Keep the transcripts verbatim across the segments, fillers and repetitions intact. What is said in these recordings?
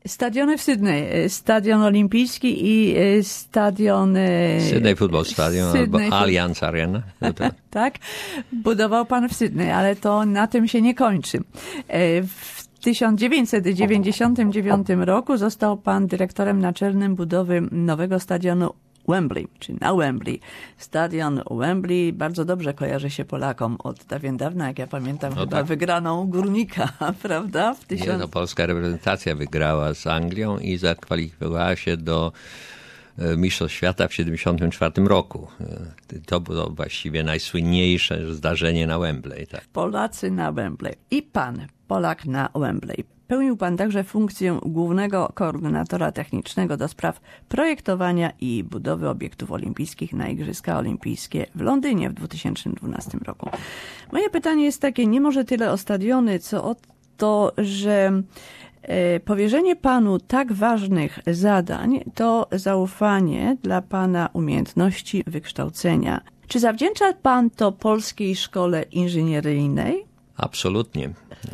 Stadiony w Sydney. Stadion Olimpijski i stadion... Sydney Football Stadion Sydney albo Allianz Arena. Tak, budował pan w Sydney, ale to na tym się nie kończy. W tysiąc dziewięćset dziewięćdziesiątym dziewiątym roku został pan dyrektorem naczelnym budowy nowego stadionu Wembley, czy na Wembley. Stadion Wembley bardzo dobrze kojarzy się Polakom od dawien dawna, jak ja pamiętam, no chyba tak. Wygraną Górnika, prawda? W tysiąc... Nie, to polska reprezentacja wygrała z Anglią i zakwalifikowała się do Mistrzostw Świata w siedemdziesiątym czwartym roku. To było właściwie najsłynniejsze zdarzenie na Wembley. Tak. Polacy na Wembley. I pan, Polak na Wembley. Pełnił pan także funkcję głównego koordynatora technicznego do spraw projektowania i budowy obiektów olimpijskich na Igrzyska Olimpijskie w Londynie w dwa tysiące dwunastym roku. Moje pytanie jest takie, nie może tyle o stadiony, co o to, że powierzenie panu tak ważnych zadań to zaufanie dla pana umiejętności wykształcenia. Czy zawdzięcza pan to Polskiej Szkole Inżynieryjnej? Absolutnie.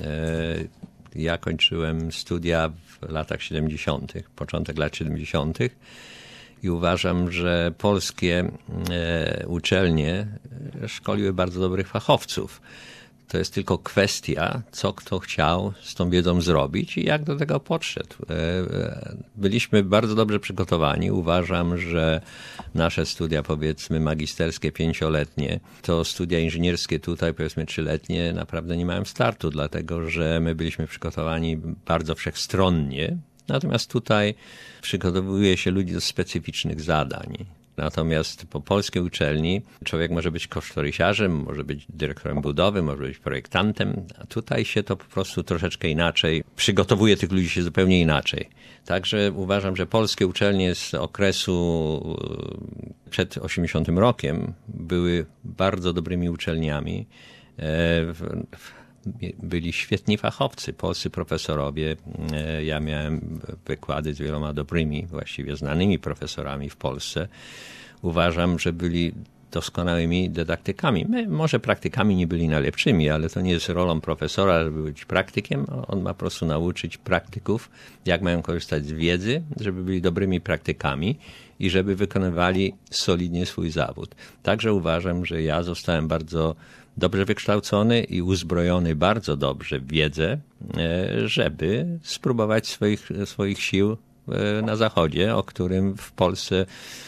Ja kończyłem studia w latach siedemdziesiątych, początek lat siedemdziesiątych i uważam, że polskie uczelnie szkoliły bardzo dobrych fachowców. To jest tylko kwestia, co kto chciał z tą wiedzą zrobić i jak do tego podszedł. Byliśmy bardzo dobrze przygotowani. Uważam, że nasze studia, powiedzmy, magisterskie, pięcioletnie, to studia inżynierskie tutaj, powiedzmy, trzyletnie, naprawdę nie mają startu, dlatego że my byliśmy przygotowani bardzo wszechstronnie. Natomiast tutaj przygotowuje się ludzi do specyficznych zadań. Natomiast po polskiej uczelni człowiek może być kosztorysiarzem, może być dyrektorem budowy, może być projektantem, a tutaj się to po prostu troszeczkę inaczej, przygotowuje tych ludzi się zupełnie inaczej. Także uważam, że polskie uczelnie z okresu przed osiemdziesiątym rokiem były bardzo dobrymi uczelniami. Byli świetni fachowcy, polscy profesorowie. Ja miałem wykłady z wieloma dobrymi, właściwie znanymi profesorami w Polsce. Uważam, że byli doskonałymi dydaktykami. My może praktykami nie byli najlepszymi, ale to nie jest rolą profesora, żeby być praktykiem. On ma po prostu nauczyć praktyków, jak mają korzystać z wiedzy, żeby byli dobrymi praktykami i żeby wykonywali solidnie swój zawód. Także uważam, że ja zostałem bardzo dobrze wykształcony i uzbrojony bardzo dobrze w wiedzę, żeby spróbować swoich, swoich sił na Zachodzie, o którym w Polsce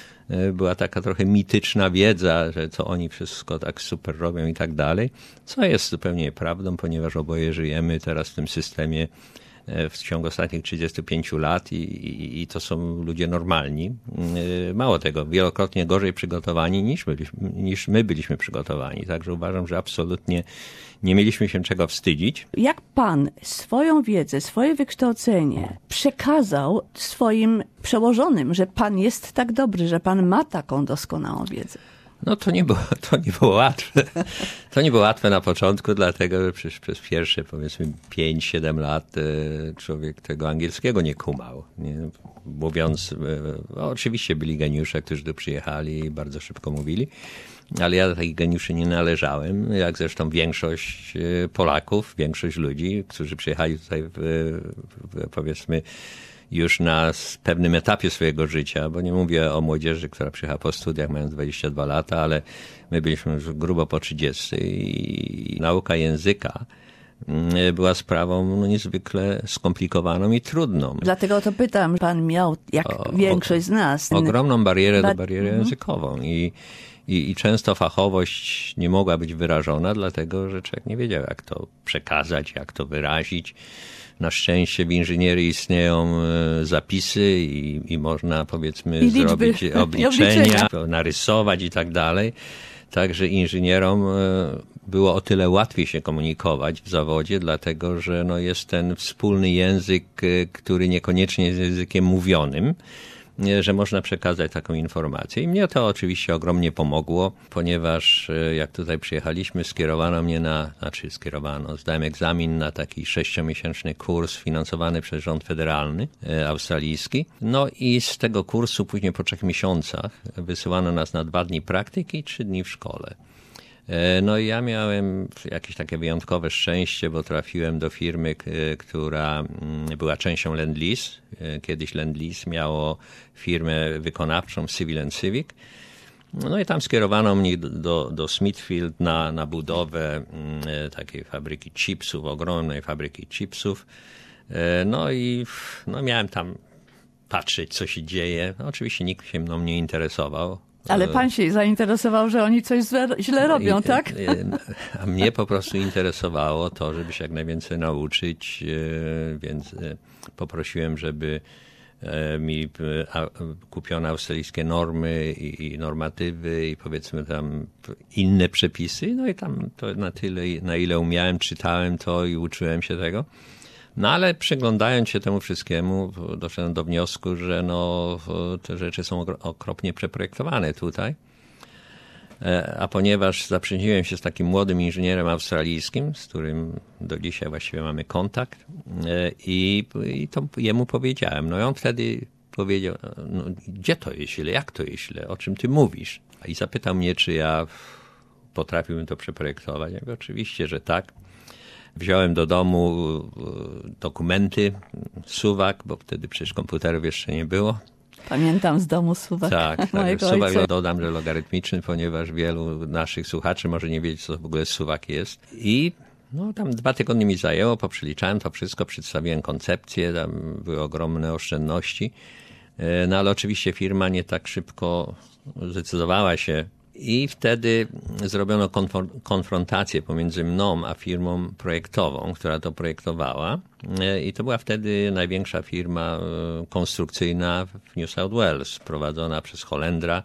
była taka trochę mityczna wiedza, że co oni wszystko tak super robią i tak dalej, co jest zupełnie prawdą, ponieważ oboje żyjemy teraz w tym systemie w ciągu ostatnich trzydziestu pięciu lat i, i, i to są ludzie normalni. Mało tego, wielokrotnie gorzej przygotowani niż my, niż my byliśmy przygotowani. Także uważam, że absolutnie nie mieliśmy się czego wstydzić. Jak pan swoją wiedzę, swoje wykształcenie przekazał swoim przełożonym, że pan jest tak dobry, że pan ma taką doskonałą wiedzę? No to nie było, to nie było łatwe. To nie było łatwe na początku, dlatego że przez, przez pierwsze powiedzmy pięć siedem lat człowiek tego angielskiego nie kumał. Nie? Mówiąc, no, oczywiście byli geniusze, którzy tu przyjechali i bardzo szybko mówili, ale ja do takich geniuszy nie należałem, jak zresztą większość Polaków, większość ludzi, którzy przyjechali tutaj w, w, powiedzmy już na pewnym etapie swojego życia, bo nie mówię o młodzieży, która przyjechała po studiach, mając dwadzieścia dwa lata, ale my byliśmy już grubo po trzydziestu i nauka języka była sprawą no, niezwykle skomplikowaną i trudną. Dlatego to pytam, pan miał, jak o, większość z nas, ogromną barierę ba- do barierę mhm. językową i I, I często fachowość nie mogła być wyrażona, dlatego że człowiek nie wiedział, jak to przekazać, jak to wyrazić. Na szczęście w inżynierii istnieją zapisy i, i można, powiedzmy, I zrobić liczby. obliczenia, narysować i tak dalej. Także inżynierom było o tyle łatwiej się komunikować w zawodzie, dlatego że no, jest ten wspólny język, który niekoniecznie jest językiem mówionym, że można przekazać taką informację. I mnie to oczywiście ogromnie pomogło, ponieważ jak tutaj przyjechaliśmy, skierowano mnie na, znaczy skierowano, zdałem egzamin na taki sześciomiesięczny kurs finansowany przez rząd federalny e, australijski. No i z tego kursu później po trzech miesiącach wysyłano nas na dwa dni praktyki i trzy dni w szkole. No i ja miałem jakieś takie wyjątkowe szczęście, bo trafiłem do firmy, która była częścią Lend-Lease. Kiedyś Lend-Lease miało firmę wykonawczą Civil and Civic. No i tam skierowano mnie do, do Smithfield na, na budowę takiej fabryki chipsów, ogromnej fabryki chipsów. No i no miałem tam patrzeć, co się dzieje. No, oczywiście nikt się mną nie interesował. Ale pan się zainteresował, że oni coś źle, źle robią, tak? A mnie po prostu interesowało to, żeby się jak najwięcej nauczyć, więc poprosiłem, żeby mi kupiono australijskie normy i normatywy i powiedzmy tam inne przepisy. No i tam to na tyle, na ile umiałem, czytałem to i uczyłem się tego. No ale przyglądając się temu wszystkiemu, doszedłem do wniosku, że no, te rzeczy są okropnie przeprojektowane tutaj. A ponieważ zaprzyjaźniłem się z takim młodym inżynierem australijskim, z którym do dzisiaj właściwie mamy kontakt, i, i to jemu powiedziałem. No i on wtedy powiedział, no, gdzie to jest źle, jak to jest źle, o czym ty mówisz? I zapytał mnie, czy ja potrafiłbym to przeprojektować. Ja mówię, oczywiście, że tak. Wziąłem do domu dokumenty, suwak, bo wtedy przecież komputerów jeszcze nie było. Pamiętam z domu suwak. Tak, tak suwak dodam, że logarytmiczny, ponieważ wielu naszych słuchaczy może nie wiedzieć, co w ogóle suwak jest. I no, tam dwa tygodnie mi zajęło, poprzeliczałem to wszystko, przedstawiłem koncepcję, tam były ogromne oszczędności. No ale oczywiście firma nie tak szybko zdecydowała się. I wtedy zrobiono konfrontację pomiędzy mną a firmą projektową, która to projektowała. I to była wtedy największa firma konstrukcyjna w New South Wales, prowadzona przez Holendra,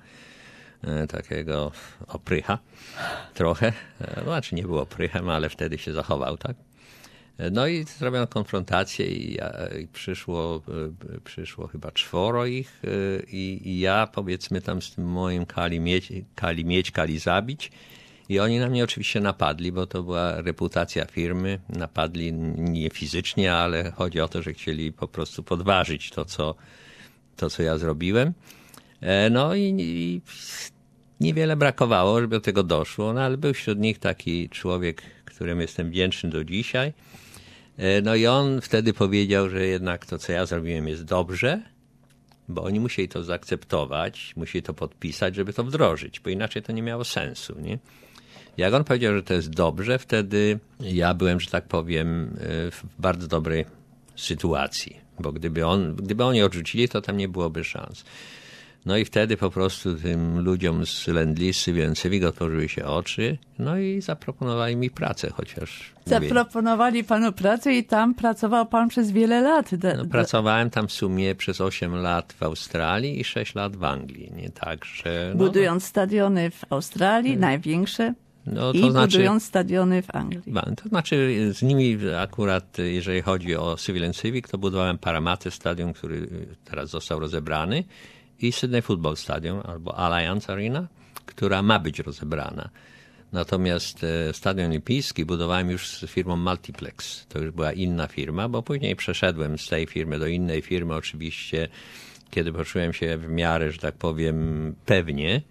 takiego oprycha trochę. Znaczy nie było oprychem, ale wtedy się zachował, tak? No i zrobiono konfrontację i, ja, i przyszło, przyszło chyba czworo ich i, i ja powiedzmy tam z tym moim kali mieć, kali mieć, kali zabić i oni na mnie oczywiście napadli, bo to była reputacja firmy. Napadli nie fizycznie, ale chodzi o to, że chcieli po prostu podważyć to, co, to, co ja zrobiłem. No i, i niewiele brakowało, żeby do tego doszło, no ale był wśród nich taki człowiek, któremu jestem wdzięczny do dzisiaj. No i on wtedy powiedział, że jednak to, co ja zrobiłem, jest dobrze, bo oni musieli to zaakceptować, musieli to podpisać, żeby to wdrożyć, bo inaczej to nie miało sensu, nie? Jak on powiedział, że to jest dobrze, wtedy ja byłem, że tak powiem, w bardzo dobrej sytuacji, bo gdyby, on, gdyby oni odrzucili, to tam nie byłoby szans. No i wtedy po prostu tym ludziom z Lend-Lease, Civil and Civic otworzyły się oczy, no i zaproponowali mi pracę, chociaż... Zaproponowali mówię, panu pracę i tam pracował pan przez wiele lat. Do, no, pracowałem tam w sumie przez osiem lat w Australii i sześć lat w Anglii, nie? Także... No, budując stadiony w Australii, hmm. największe, no, to i znaczy, budując stadiony w Anglii. To znaczy z nimi akurat, jeżeli chodzi o Civil and Civic, to budowałem Parramatta Stadium, który teraz został rozebrany, i Sydney Football Stadium, albo Alliance Arena, która ma być rozebrana. Natomiast Stadion Olimpijski budowałem już z firmą Multiplex. To już była inna firma, bo później przeszedłem z tej firmy do innej firmy, oczywiście, kiedy poczułem się w miarę, że tak powiem, pewnie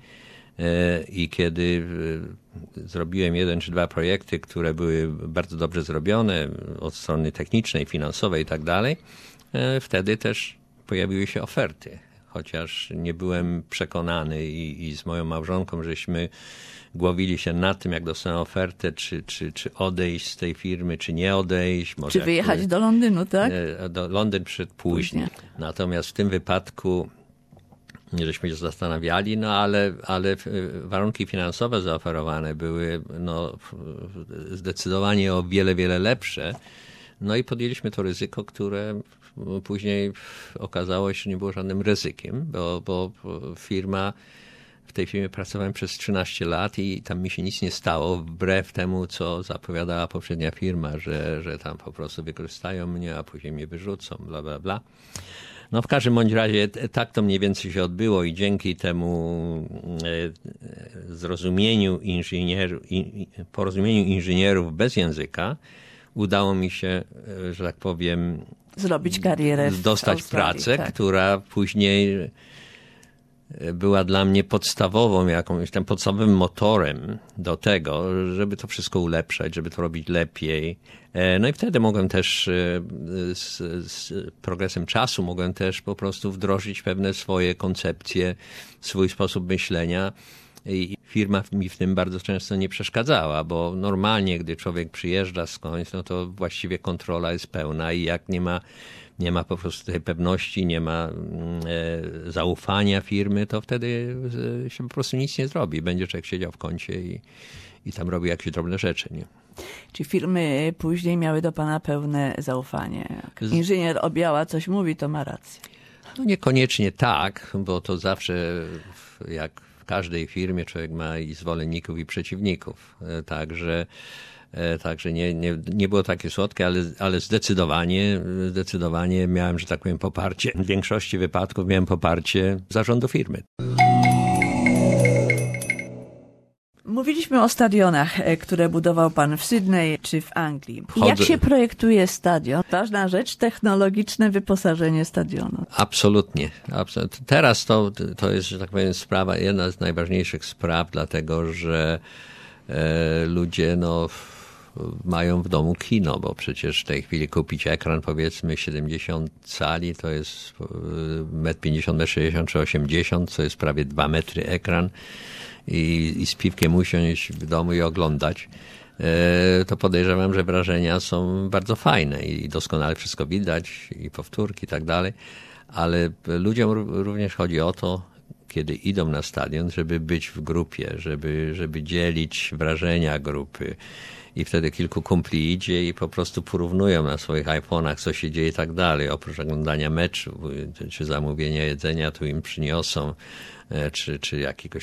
i kiedy zrobiłem jeden czy dwa projekty, które były bardzo dobrze zrobione od strony technicznej, finansowej i tak dalej, wtedy też pojawiły się oferty. Chociaż nie byłem przekonany i, i z moją małżonką, żeśmy głowili się nad tym, jak dostanę ofertę, czy, czy, czy odejść z tej firmy, czy nie odejść. Może czy wyjechać jak, do Londynu, tak? Do Londyn przyszedł później. Później. Natomiast w tym wypadku żeśmy się zastanawiali, no ale, ale warunki finansowe zaoferowane były no, zdecydowanie o wiele, wiele lepsze. No i podjęliśmy to ryzyko, które później okazało się, że nie było żadnym ryzykiem, bo, bo firma, w tej firmie pracowałem przez trzynaście lat i tam mi się nic nie stało, wbrew temu, co zapowiadała poprzednia firma, że, że tam po prostu wykorzystają mnie, a później mnie wyrzucą, bla, bla, bla. No w każdym bądź razie tak to mniej więcej się odbyło i dzięki temu zrozumieniu inżynierów, porozumieniu inżynierów bez języka udało mi się, że tak powiem, zrobić karierę w dostać Australii, pracę, tak. która później była dla mnie podstawową, jakąś tam podstawowym motorem do tego, żeby to wszystko ulepszać, żeby to robić lepiej. No i wtedy mogłem też z, z progresem czasu mogłem też po prostu wdrożyć pewne swoje koncepcje, swój sposób myślenia. I firma mi w tym bardzo często nie przeszkadzała, bo normalnie, gdy człowiek przyjeżdża skądś, no to właściwie kontrola jest pełna i jak nie ma, nie ma po prostu tej pewności, nie ma e, zaufania firmy, to wtedy się po prostu nic nie zrobi. Będzie człowiek siedział w kącie i, i tam robi jakieś drobne rzeczy. Nie? Czy firmy później miały do pana pełne zaufanie? Jak inżynier Obiała coś mówi, to ma rację. No niekoniecznie tak, bo to zawsze jak w każdej firmie człowiek ma i zwolenników, i przeciwników. Także, także nie, nie, nie było takie słodkie, ale, ale zdecydowanie, zdecydowanie miałem, że tak powiem, poparcie. W większości wypadków miałem poparcie zarządu firmy. Mówiliśmy o stadionach, które budował pan w Sydney czy w Anglii. Wchodzę... Jak się projektuje stadion? Ważna rzecz, technologiczne wyposażenie stadionu. Absolutnie. Absolutnie. Teraz to, to jest, że tak powiem, sprawa, jedna z najważniejszych spraw, dlatego że e, ludzie no, mają w domu kino, bo przecież w tej chwili kupić ekran powiedzmy siedemdziesiąt cali, to jest metr pięćdziesiąt, metr sześćdziesiąt czy osiemdziesiąt, co jest prawie dwa metry ekran. I, i z piwkiem usiąść w domu i oglądać, to podejrzewam, że wrażenia są bardzo fajne i doskonale wszystko widać i powtórki i tak dalej, ale ludziom również chodzi o to, kiedy idą na stadion, żeby być w grupie, żeby, żeby dzielić wrażenia grupy i wtedy kilku kumpli idzie i po prostu porównują na swoich iPhone'ach, co się dzieje i tak dalej. Oprócz oglądania meczu czy zamówienia jedzenia, tu im przyniosą czy, czy jakiegoś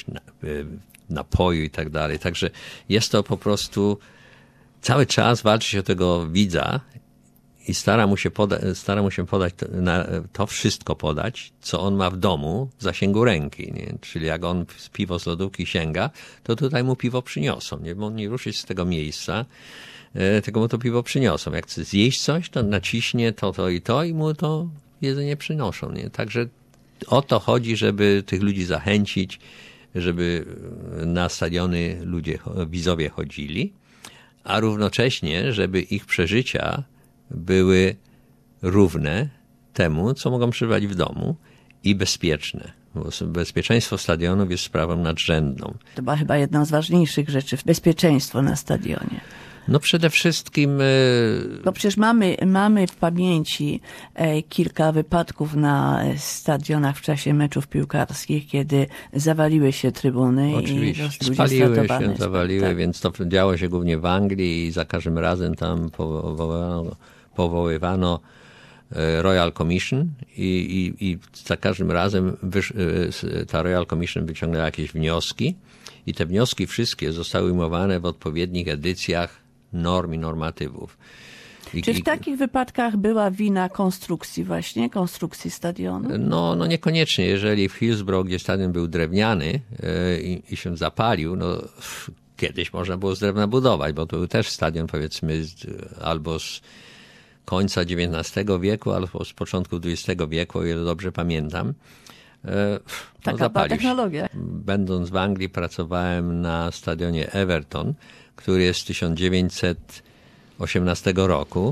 napoju i tak dalej. Także jest to po prostu cały czas walczyć o tego widza i stara mu się, poda- stara mu się podać to, na, to wszystko podać, co on ma w domu w zasięgu ręki. Nie? Czyli jak on piwo z lodówki sięga, to tutaj mu piwo przyniosą. Nie? Bo on nie ruszy z tego miejsca, e, tylko mu to piwo przyniosą. Jak chce zjeść coś, to naciśnie to, to i to i mu to jedzenie przynoszą. Nie? Także o to chodzi, żeby tych ludzi zachęcić, żeby na stadiony ludzie, widzowie chodzili, a równocześnie, żeby ich przeżycia były równe temu, co mogą przeżywać w domu i bezpieczne. Bo bezpieczeństwo stadionów jest sprawą nadrzędną. To była chyba jedna z ważniejszych rzeczy, bezpieczeństwo na stadionie. No przede wszystkim... No przecież mamy, mamy w pamięci kilka wypadków na stadionach w czasie meczów piłkarskich, kiedy zawaliły się trybuny. Oczywiście, i spaliły się, zawaliły, tak. Więc to działo się głównie w Anglii i za każdym razem tam powoływano, powoływano Royal Commission i, i, i za każdym razem wysz, ta Royal Commission wyciągnęła jakieś wnioski i te wnioski wszystkie zostały ujmowane w odpowiednich edycjach norm i normatywów. I, Czy w takich wypadkach była wina konstrukcji właśnie, konstrukcji stadionu? No, no niekoniecznie. Jeżeli w Hillsborough, gdzie stadion był drewniany yy, i, i się zapalił, no kiedyś można było z drewna budować, bo to był też stadion powiedzmy z, albo z końca dziewiętnastego wieku, albo z początku dwudziestego wieku, o ile dobrze pamiętam. Yy, Taka no, była technologia. Będąc w Anglii pracowałem na stadionie Everton, który jest z tysiąc dziewięćset osiemnastego roku,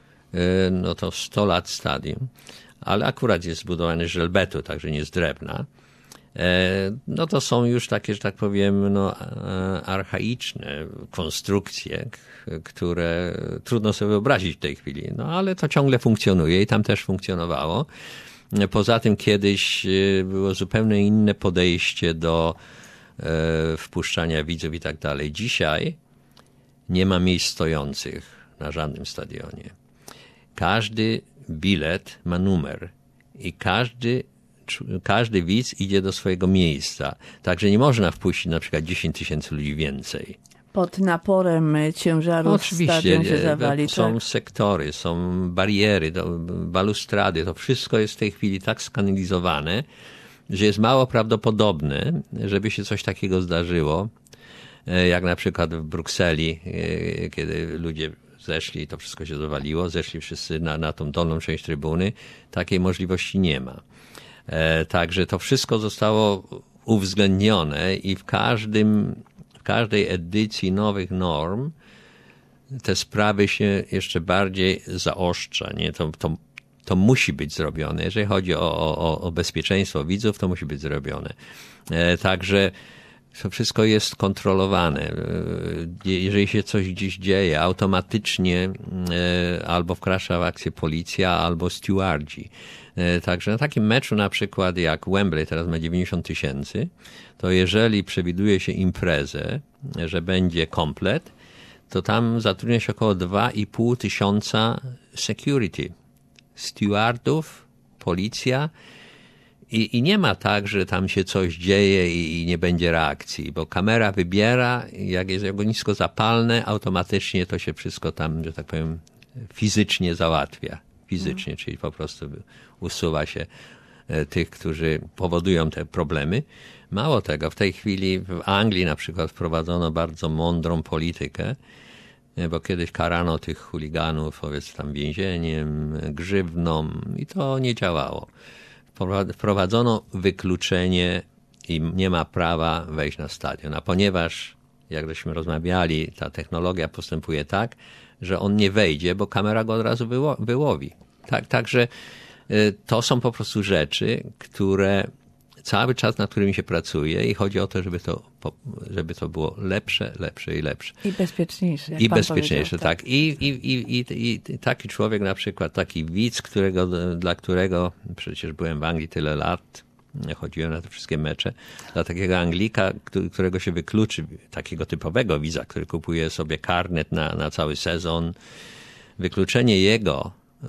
no to sto lat stadium, ale akurat jest zbudowany z żelbetu, także nie z drewna. No to są już takie, że tak powiem, no, archaiczne konstrukcje, które trudno sobie wyobrazić w tej chwili, no ale to ciągle funkcjonuje i tam też funkcjonowało. Poza tym kiedyś było zupełnie inne podejście do wpuszczania widzów i tak dalej. Dzisiaj nie ma miejsc stojących na żadnym stadionie. Każdy bilet ma numer i każdy, każdy widz idzie do swojego miejsca. Także nie można wpuścić na przykład dziesięć tysięcy ludzi więcej. Pod naporem ciężarów Oczywiście, stadion się zawali. Są tak? sektory, są bariery, balustrady. To wszystko jest w tej chwili tak skanalizowane, że jest mało prawdopodobne, żeby się coś takiego zdarzyło. Jak na przykład w Brukseli, kiedy ludzie zeszli i to wszystko się zawaliło, zeszli wszyscy na, na tą dolną część trybuny, takiej możliwości nie ma. Także to wszystko zostało uwzględnione i w każdym, w każdej edycji nowych norm te sprawy się jeszcze bardziej zaostrza. Nie? To, to, to musi być zrobione. Jeżeli chodzi o, o, o bezpieczeństwo widzów, to musi być zrobione. Także to wszystko jest kontrolowane. Jeżeli się coś gdzieś dzieje, automatycznie albo wkracza w akcję policja, albo stewardzi. Także na takim meczu na przykład jak Wembley teraz ma dziewięćdziesiąt tysięcy, to jeżeli przewiduje się imprezę, że będzie komplet, to tam zatrudnia się około dwa i pół tysiąca security. Stewardów, policja. I, I nie ma tak, że tam się coś dzieje i, i nie będzie reakcji, bo kamera wybiera, jak jest ognisko zapalne, automatycznie to się wszystko tam, że tak powiem, fizycznie załatwia. Fizycznie, hmm. czyli po prostu usuwa się tych, którzy powodują te problemy. Mało tego, w tej chwili w Anglii na przykład wprowadzono bardzo mądrą politykę, bo kiedyś karano tych chuliganów, powiedzmy tam więzieniem, grzywną i to nie działało. Wprowadzono wykluczenie i nie ma prawa wejść na stadion. A ponieważ, jak żeśmy rozmawiali, ta technologia postępuje tak, że on nie wejdzie, bo kamera go od razu wyło- wyłowi. Tak, także to są po prostu rzeczy, które cały czas, nad którymi się pracuje i chodzi o to, żeby to, żeby to było lepsze, lepsze i lepsze. I bezpieczniejsze. Jak I pan bezpieczniejsze, tak. tak. I, i, i, i, I taki człowiek na przykład, taki widz, którego, dla którego, przecież byłem w Anglii tyle lat, chodziłem na te wszystkie mecze, dla takiego Anglika, którego się wykluczy, takiego typowego widza, który kupuje sobie karnet na, na cały sezon, wykluczenie jego,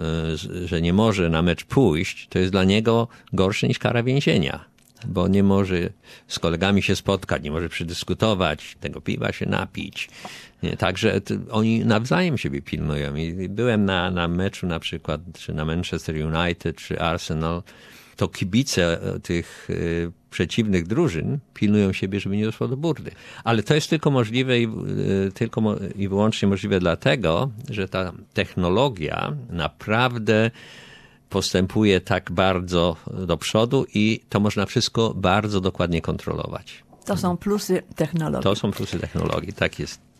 że nie może na mecz pójść, to jest dla niego gorsze niż kara więzienia. Bo nie może z kolegami się spotkać, nie może przedyskutować, tego piwa się napić. Nie, także to, oni nawzajem siebie pilnują. I byłem na, na meczu na przykład, czy na Manchester United, czy Arsenal, to kibice tych y, przeciwnych drużyn pilnują siebie, żeby nie doszło do burdy. Ale to jest tylko możliwe i, y, tylko mo- i wyłącznie możliwe dlatego, że ta technologia naprawdę postępuje tak bardzo do przodu i to można wszystko bardzo dokładnie kontrolować. To są plusy technologii. To są plusy technologii, tak jest.